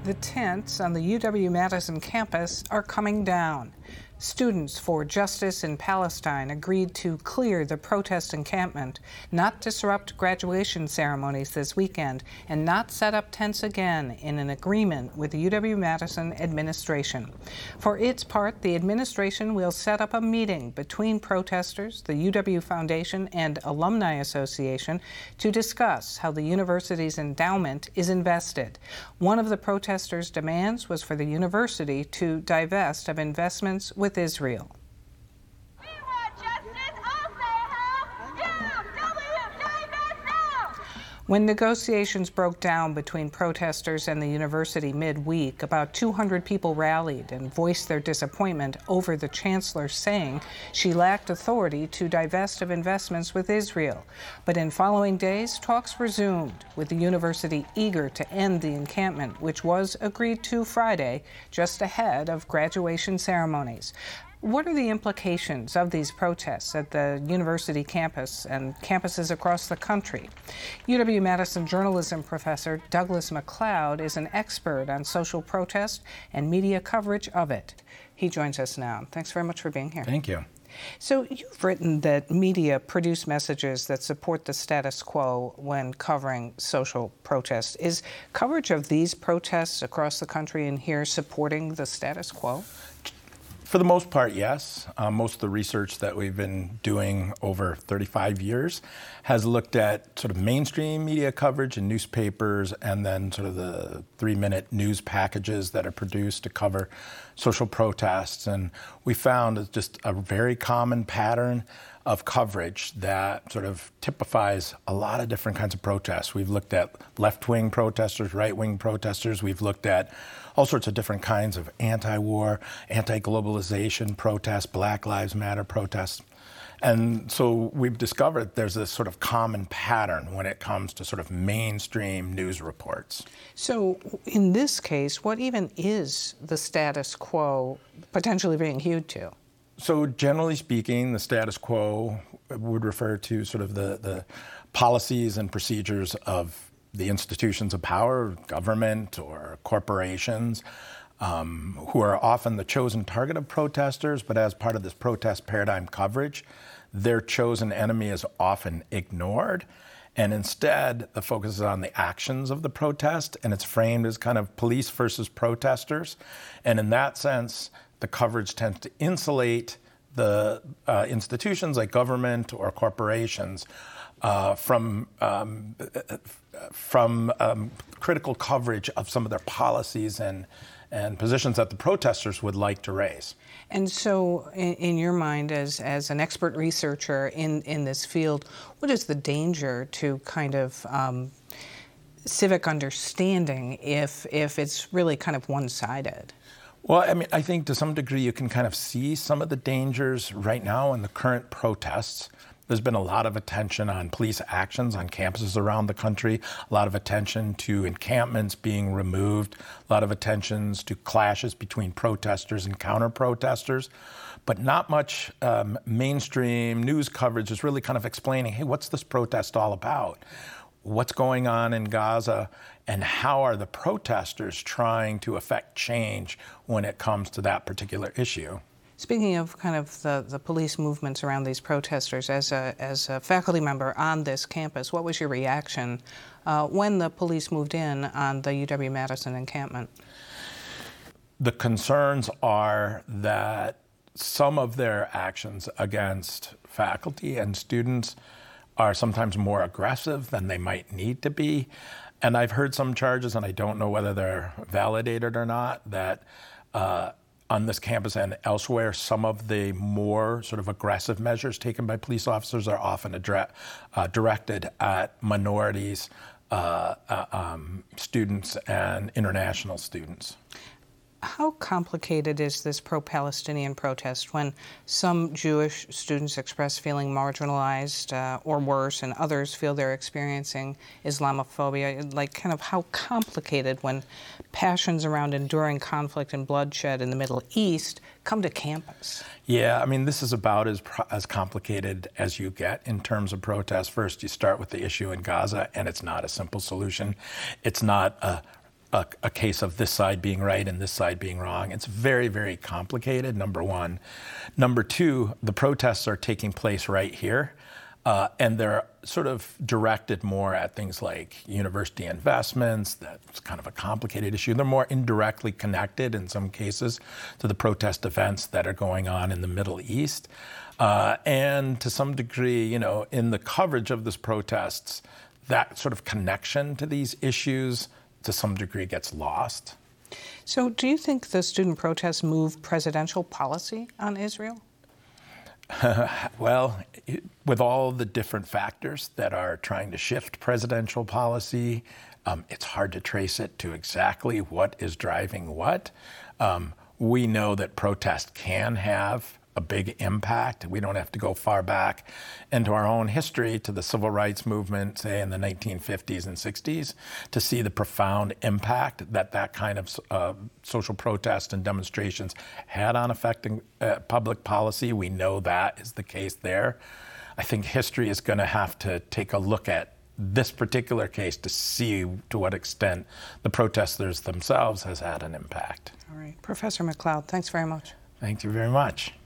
The tents on the UW-Madison campus are coming down. Students for Justice in Palestine agreed to clear the protest encampment, not disrupt graduation ceremonies this weekend, and not set up tents again in an agreement with the UW-Madison administration. For its part, the administration will set up a meeting between protesters, the UW Foundation, and Alumni Association to discuss how the university's endowment is invested. One of the protesters' demands was for the university to divest of investments with Israel. We want justice, I'll say how. UW, now! When negotiations broke down between protesters and the university midweek, about 200 people rallied and voiced their disappointment over the chancellor saying she lacked authority to divest of investments with Israel. But in following days, talks resumed, with the university eager to end the encampment, which was agreed to Friday, just ahead of graduation ceremonies. What are the implications of these protests at the university campus and campuses across the country? UW-Madison journalism professor Douglas MacLeod is an expert on social protest and media coverage of it. He joins us now. Thanks very much for being here. Thank you. So you've written that media produce messages that support the status quo when covering social protests. Is coverage of these protests across the country and here supporting the status quo? For the most part, yes. Most of the research that we've been doing over 35 years has looked at sort of mainstream media coverage in newspapers and then sort of the 3-minute news packages that are produced to cover social protests. And we found just a very common pattern of coverage that sort of typifies a lot of different kinds of protests. We've looked at left-wing protesters, right-wing protesters. We've looked at all sorts of different kinds of anti-war, anti-globalization protests, Black Lives Matter protests. And so we've discovered there's this sort of common pattern when it comes to sort of mainstream news reports. So in this case, what even is the status quo potentially being hewed to? So generally speaking, the status quo would refer to sort of the policies and procedures of the institutions of power, government or corporations, who are often the chosen target of protesters, but as part of this protest paradigm coverage, their chosen enemy is often ignored. And instead, the focus is on the actions of the protest, and it's framed as kind of police versus protesters. And in that sense, the coverage tends to insulate the institutions like government or corporations from critical coverage of some of their policies and positions that the protesters would like to raise. And so, in your mind, as an expert researcher in this field, what is the danger to kind of civic understanding if it's really kind of one-sided? Well, I mean, I think to some degree you can kind of see some of the dangers right now in the current protests. There's been a lot of attention on police actions on campuses around the country, a lot of attention to encampments being removed, a lot of attentions to clashes between protesters and counter-protesters, but not much mainstream news coverage is really kind of explaining, hey, what's this protest all about? What's going on in Gaza, and how are the protesters trying to affect change when it comes to that particular issue? Speaking of kind of the police movements around these protesters, as a faculty member on this campus, what was your reaction when the police moved in on the UW-Madison encampment? The concerns are that some of their actions against faculty and students are sometimes more aggressive than they might need to be. And I've heard some charges, and I don't know whether they're validated or not, that on this campus and elsewhere, some of the more sort of aggressive measures taken by police officers are often directed at minorities, students, and international students. How complicated is this pro-Palestinian protest when some Jewish students express feeling marginalized or worse, and others feel they're experiencing Islamophobia? Like, kind of how complicated when passions around enduring conflict and bloodshed in the Middle East come to campus? Yeah, I mean, this is about as complicated as you get in terms of protest. First, you start with the issue in Gaza, and it's not a simple solution. It's not a a case of this side being right and this side being wrong. It's very, very complicated, number one. Number two, the protests are taking place right here, and they're sort of directed more at things like university investments. That's kind of a complicated issue. They're more indirectly connected in some cases to the protest events that are going on in the Middle East. And to some degree, in the coverage of these protests, that sort of connection to these issues to some degree gets lost. So do you think the student protests move presidential policy on Israel? Well, with all the different factors that are trying to shift presidential policy, it's hard to trace it to exactly what is driving what. We know that protest can have a big impact. We don't have to go far back into our own history to the civil rights movement, say in the 1950s and 60s, to see the profound impact that kind of social protest and demonstrations had on affecting public policy. We know that is the case there. I think history is going to have to take a look at this particular case to see to what extent the protesters themselves has had an impact. All right. Professor McLeod, thanks very much. Thank you very much.